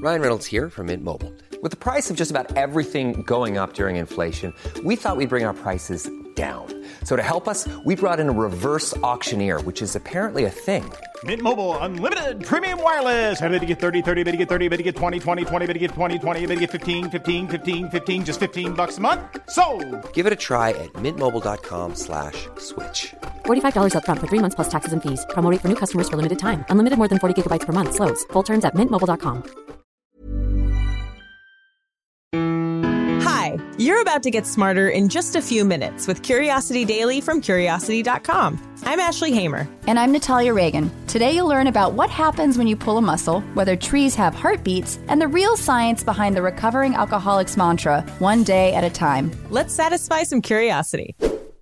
Ryan Reynolds here from Mint Mobile. With the price of just about everything going up during inflation, we thought we'd bring our prices down. So to help us, we brought in a reverse auctioneer, which is apparently a thing. Mint Mobile Unlimited Premium Wireless. How to get 30, 30, bit to get 30, bit to get 20, 20, 20, bit to get 20, 20, bit to get 15, 15, 15, 15, just $15 a month? Sold! Give it a try at mintmobile.com/switch. $45 up front for 3 months plus taxes and fees. Promo rate for new customers for limited time. Unlimited more than 40 gigabytes per month. Slows full terms at mintmobile.com. Hi, you're about to get smarter in just a few minutes with Curiosity Daily from Curiosity.com. I'm Ashley Hamer. And I'm Natalia Reagan. Today you'll learn about what happens when you pull a muscle, whether trees have heartbeats, and the real science behind the recovering alcoholics mantra, one day at a time. Let's satisfy some curiosity.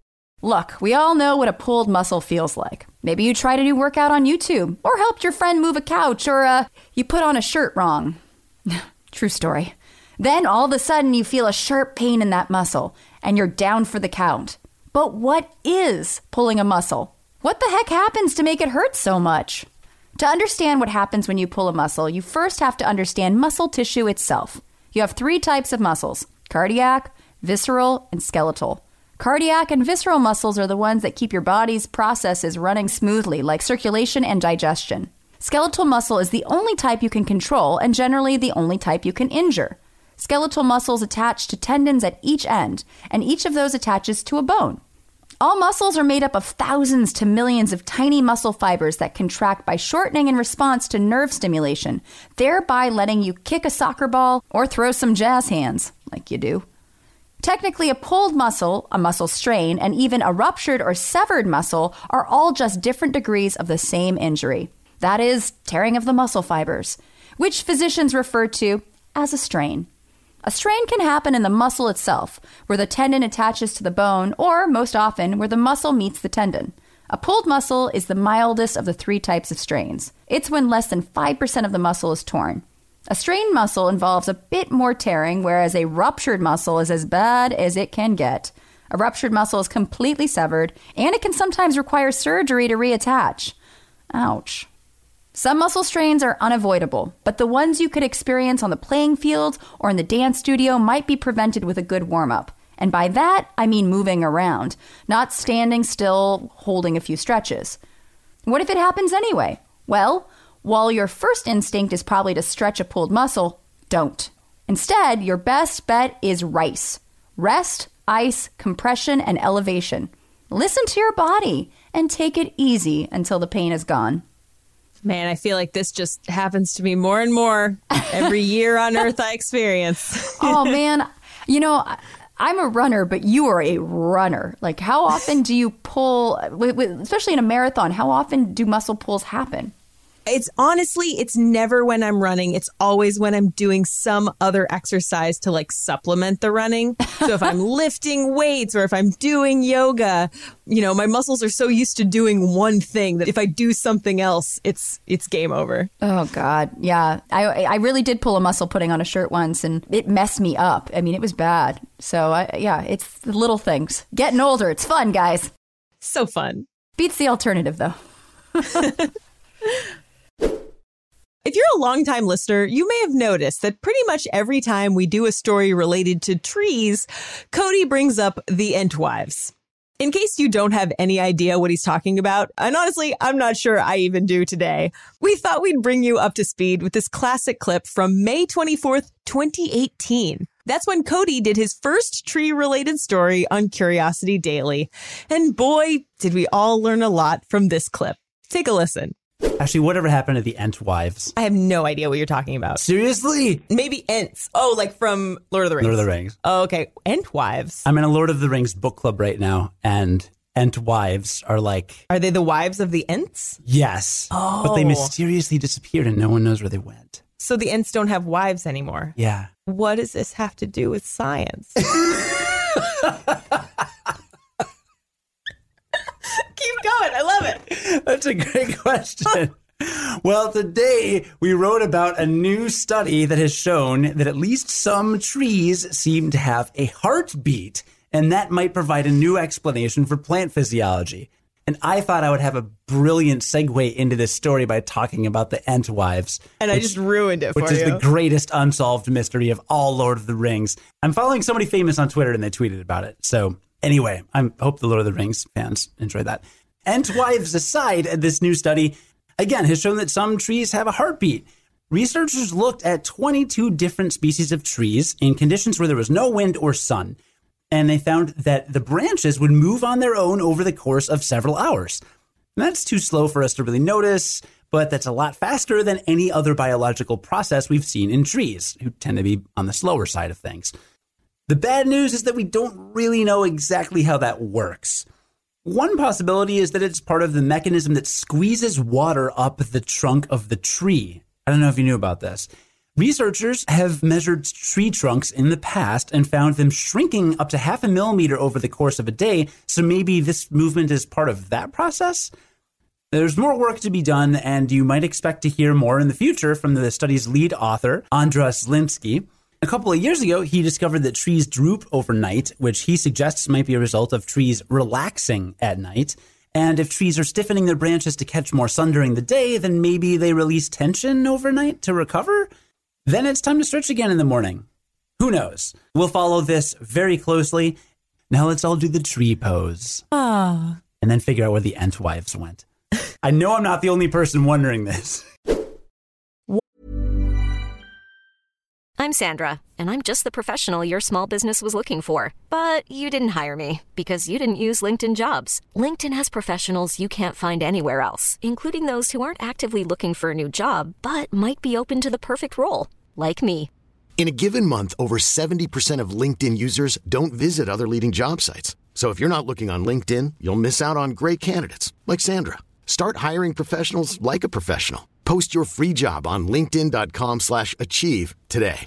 Look, we all know what a pulled muscle feels like. Maybe you tried a new workout on YouTube, or helped your friend move a couch, or you put on a shirt wrong. True story. Then all of a sudden you feel a sharp pain in that muscle, and you're down for the count. But what is pulling a muscle? What the heck happens to make it hurt so much? To understand what happens when you pull a muscle, you first have to understand muscle tissue itself. You have 3 types of muscles: cardiac, visceral, and skeletal. Cardiac and visceral muscles are the ones that keep your body's processes running smoothly, like circulation and digestion. Skeletal muscle is the only type you can control and generally the only type you can injure. Skeletal muscles attach to tendons at each end, and each of those attaches to a bone. All muscles are made up of thousands to millions of tiny muscle fibers that contract by shortening in response to nerve stimulation, thereby letting you kick a soccer ball or throw some jazz hands, like you do. Technically, a pulled muscle, a muscle strain, and even a ruptured or severed muscle are all just different degrees of the same injury. That is, tearing of the muscle fibers, which physicians refer to as a strain. A strain can happen in the muscle itself, where the tendon attaches to the bone, or, most often, where the muscle meets the tendon. A pulled muscle is the mildest of the 3 types of strains. It's when less than 5% of the muscle is torn. A strained muscle involves a bit more tearing, whereas a ruptured muscle is as bad as it can get. A ruptured muscle is completely severed, and it can sometimes require surgery to reattach. Ouch. Some muscle strains are unavoidable, but the ones you could experience on the playing field or in the dance studio might be prevented with a good warm-up. And by that, I mean moving around, not standing still, holding a few stretches. What if it happens anyway? Well, while your first instinct is probably to stretch a pulled muscle, don't. Instead, your best bet is RICE. Rest, ice, compression, and elevation. Listen to your body and take it easy until the pain is gone. Man, I feel like this just happens to me more and more every year on Earth I experience. Oh, man. You know, I'm a runner, but you are a runner. Like, how often do you pull, especially in a marathon, how often do muscle pulls happen? It's never when I'm running. It's always when I'm doing some other exercise to like supplement the running. So if I'm lifting weights or if I'm doing yoga, you know, my muscles are so used to doing one thing that if I do something else, it's game over. Oh, God. Yeah. I really did pull a muscle putting on a shirt once and it messed me up. I mean, it was bad. So, it's the little things. Getting older. It's fun, guys. So fun. Beats the alternative, though. If you're a longtime listener, you may have noticed that pretty much every time we do a story related to trees, Cody brings up the Entwives. In case you don't have any idea what he's talking about, and honestly, I'm not sure I even do today, we thought we'd bring you up to speed with this classic clip from May 24th, 2018. That's when Cody did his first tree-related story on Curiosity Daily. And boy, did we all learn a lot from this clip. Take a listen. Actually, whatever happened to the Entwives? I have no idea what you're talking about. Seriously? Maybe Ents. Oh, like from Lord of the Rings. Lord of the Rings. Oh, okay. Entwives. I'm in a Lord of the Rings book club right now, and Entwives are like... Are they the wives of the Ents? Yes. Oh. But they mysteriously disappeared and no one knows where they went. So the Ents don't have wives anymore? Yeah. What does this have to do with science? Keep going. I love it. That's a great question. Well, today we wrote about a new study that has shown that at least some trees seem to have a heartbeat, and that might provide a new explanation for plant physiology. And I thought I would have a brilliant segue into this story by talking about the Entwives. And I just ruined it for you. Which is the greatest unsolved mystery of all Lord of the Rings. I'm following somebody famous on Twitter and they tweeted about it. So anyway, I hope the Lord of the Rings fans enjoy that. Entwives aside, this new study, again, has shown that some trees have a heartbeat. Researchers looked at 22 different species of trees in conditions where there was no wind or sun. And they found that the branches would move on their own over the course of several hours. And that's too slow for us to really notice, but that's a lot faster than any other biological process we've seen in trees, who tend to be on the slower side of things. The bad news is that we don't really know exactly how that works. One possibility is that it's part of the mechanism that squeezes water up the trunk of the tree. I don't know if you knew about this. Researchers have measured tree trunks in the past and found them shrinking up to 0.5 millimeter over the course of a day. So maybe this movement is part of that process. There's more work to be done, and you might expect to hear more in the future from the study's lead author, Andras Linsky. A couple of years ago, he discovered that trees droop overnight, which he suggests might be a result of trees relaxing at night. And if trees are stiffening their branches to catch more sun during the day, then maybe they release tension overnight to recover. Then it's time to stretch again in the morning. Who knows? We'll follow this very closely. Now let's all do the tree pose. And then figure out where the Entwives went. I know I'm not the only person wondering this. I'm Sandra, and I'm just the professional your small business was looking for. But you didn't hire me because you didn't use LinkedIn Jobs. LinkedIn has professionals you can't find anywhere else, including those who aren't actively looking for a new job, but might be open to the perfect role, like me. In a given month, over 70% of LinkedIn users don't visit other leading job sites. So if you're not looking on LinkedIn, you'll miss out on great candidates like Sandra. Start hiring professionals like a professional. Post your free job on linkedin.com/achieve today.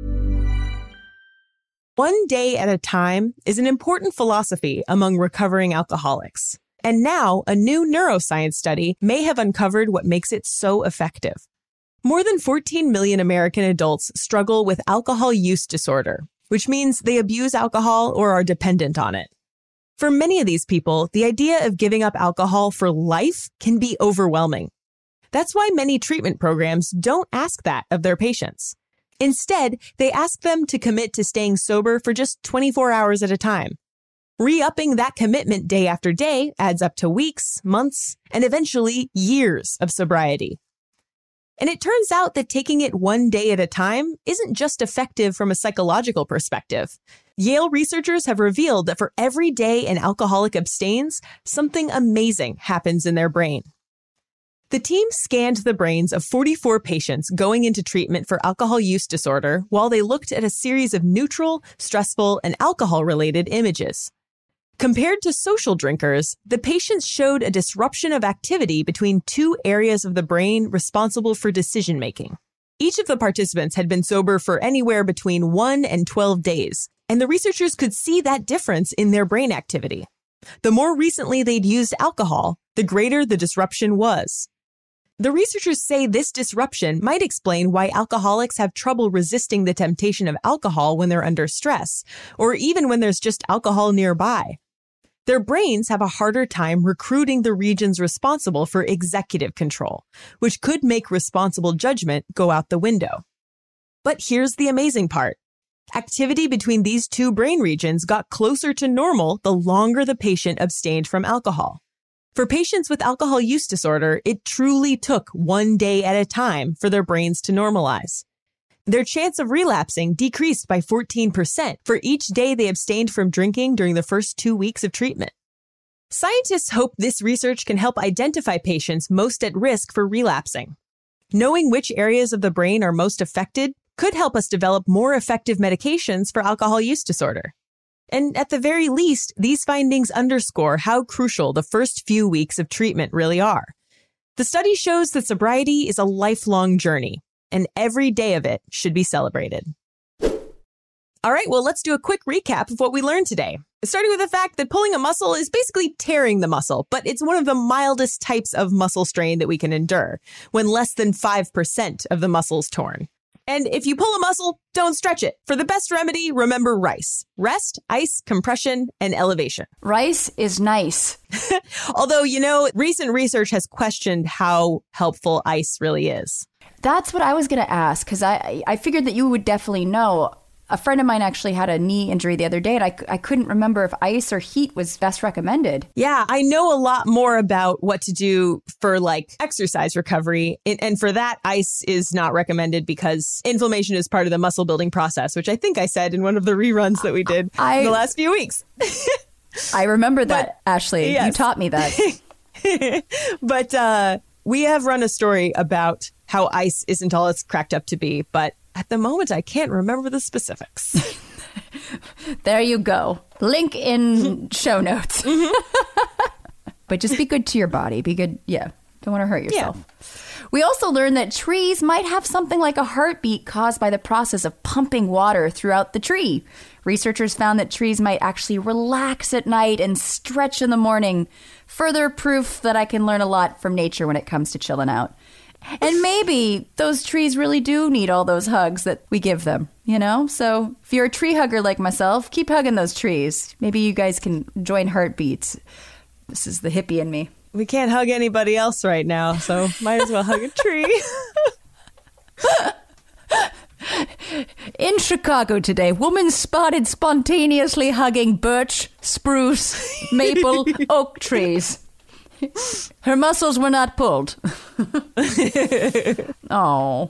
One day at a time is an important philosophy among recovering alcoholics. And now a new neuroscience study may have uncovered what makes it so effective. More than 14 million American adults struggle with alcohol use disorder, which means they abuse alcohol or are dependent on it. For many of these people, the idea of giving up alcohol for life can be overwhelming. That's why many treatment programs don't ask that of their patients. Instead, they ask them to commit to staying sober for just 24 hours at a time. Re-upping that commitment day after day adds up to weeks, months, and eventually years of sobriety. And it turns out that taking it one day at a time isn't just effective from a psychological perspective. Yale researchers have revealed that for every day an alcoholic abstains, something amazing happens in their brain. The team scanned the brains of 44 patients going into treatment for alcohol use disorder while they looked at a series of neutral, stressful, and alcohol-related images. Compared to social drinkers, the patients showed a disruption of activity between two areas of the brain responsible for decision-making. Each of the participants had been sober for anywhere between 1 and 12 days, and the researchers could see that difference in their brain activity. The more recently they'd used alcohol, the greater the disruption was. The researchers say this disruption might explain why alcoholics have trouble resisting the temptation of alcohol when they're under stress, or even when there's just alcohol nearby. Their brains have a harder time recruiting the regions responsible for executive control, which could make responsible judgment go out the window. But here's the amazing part. Activity between these two brain regions got closer to normal the longer the patient abstained from alcohol. For patients with alcohol use disorder, it truly took one day at a time for their brains to normalize. Their chance of relapsing decreased by 14% for each day they abstained from drinking during the first 2 weeks of treatment. Scientists hope this research can help identify patients most at risk for relapsing. Knowing which areas of the brain are most affected could help us develop more effective medications for alcohol use disorder. And at the very least, these findings underscore how crucial the first few weeks of treatment really are. The study shows that sobriety is a lifelong journey, and every day of it should be celebrated. All right, well, let's do a quick recap of what we learned today. Starting with the fact that pulling a muscle is basically tearing the muscle, but it's one of the mildest types of muscle strain that we can endure, when less than 5% of the muscle's torn. And if you pull a muscle, don't stretch it. For the best remedy, remember RICE. Rest, ice, compression, and elevation. Rice is nice. Although, recent research has questioned how helpful ice really is. That's what I was going to ask, because I figured that you would definitely know. A friend of mine actually had a knee injury the other day, and I couldn't remember if ice or heat was best recommended. Yeah, I know a lot more about what to do for exercise recovery. And for that, ice is not recommended because inflammation is part of the muscle building process, which I think I said in one of the reruns that we did in the last few weeks. I remember that, Ashley. Yes. You taught me that. But we have run a story about how ice isn't all it's cracked up to be, but at the moment, I can't remember the specifics. There you go. Link in show notes. But just be good to your body. Be good. Yeah. Don't want to hurt yourself. Yeah. We also learned that trees might have something like a heartbeat caused by the process of pumping water throughout the tree. Researchers found that trees might actually relax at night and stretch in the morning. Further proof that I can learn a lot from nature when it comes to chilling out. And maybe those trees really do need all those hugs that we give them, So if you're a tree hugger like myself, keep hugging those trees. Maybe you guys can join heartbeats. This is the hippie in me. We can't hug anybody else right now, so might as well hug a tree. In Chicago today, woman spotted spontaneously hugging birch, spruce, maple, oak trees. Her muscles were not pulled. Oh.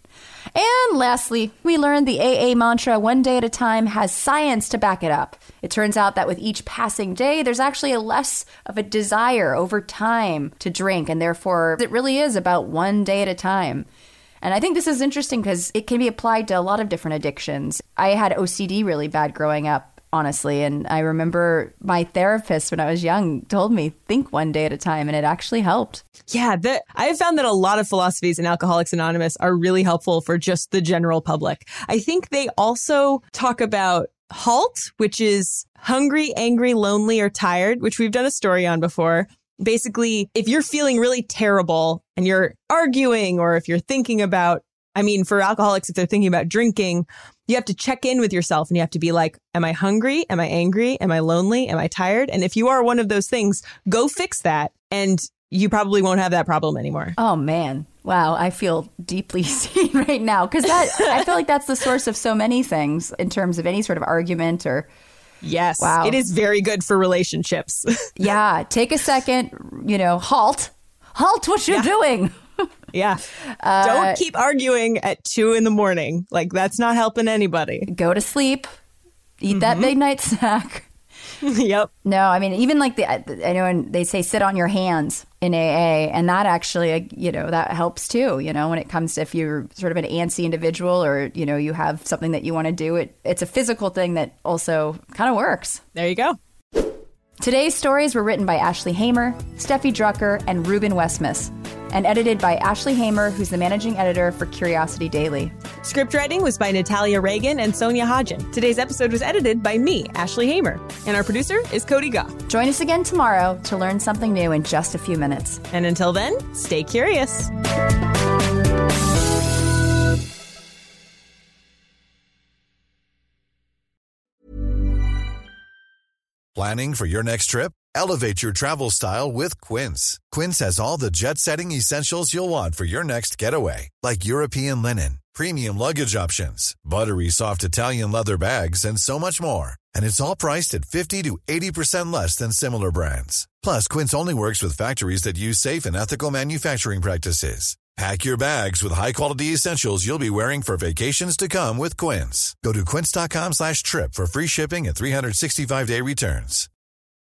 And lastly, we learned the AA mantra, one day at a time, has science to back it up. It turns out that with each passing day, there's actually a less of a desire over time to drink. And therefore, it really is about one day at a time. And I think this is interesting because it can be applied to a lot of different addictions. I had OCD really bad growing up. Honestly. And I remember my therapist when I was young told me, think one day at a time. And it actually helped. Yeah, I have found that a lot of philosophies in Alcoholics Anonymous are really helpful for just the general public. I think they also talk about HALT, which is hungry, angry, lonely, or tired, which we've done a story on before. Basically, if you're feeling really terrible and you're arguing, or if you're thinking about, for alcoholics, if they're thinking about drinking, you have to check in with yourself and you have to be like, am I hungry? Am I angry? Am I lonely? Am I tired? And if you are one of those things, go fix that. And you probably won't have that problem anymore. Oh, man. Wow. I feel deeply seen right now because I feel like that's the source of so many things in terms of any sort of argument or. Yes. Wow. It is very good for relationships. Yeah. Take a second, halt what you're doing. Yeah. Don't keep arguing at 2 a.m. That's not helping anybody. Go to sleep. Eat that midnight snack. Yep. No, even I know when they say sit on your hands in AA, and that actually, that helps too, when it comes to if you're sort of an antsy individual or, you have something that you want to do, it's a physical thing that also kind of works. There you go. Today's stories were written by Ashley Hamer, Steffi Drucker, and Ruben Westmus, and edited by Ashley Hamer, who's the managing editor for Curiosity Daily. Script writing was by Natalia Reagan and Sonia Hodgen. Today's episode was edited by me, Ashley Hamer, and our producer is Cody Goff. Join us again tomorrow to learn something new in just a few minutes. And until then, stay curious. Planning for your next trip? Elevate your travel style with Quince. Quince has all the jet-setting essentials you'll want for your next getaway, like European linen, premium luggage options, buttery soft Italian leather bags, and so much more. And it's all priced at 50 to 80% less than similar brands. Plus, Quince only works with factories that use safe and ethical manufacturing practices. Pack your bags with high-quality essentials you'll be wearing for vacations to come with Quince. Go to quince.com/trip for free shipping and 365-day returns.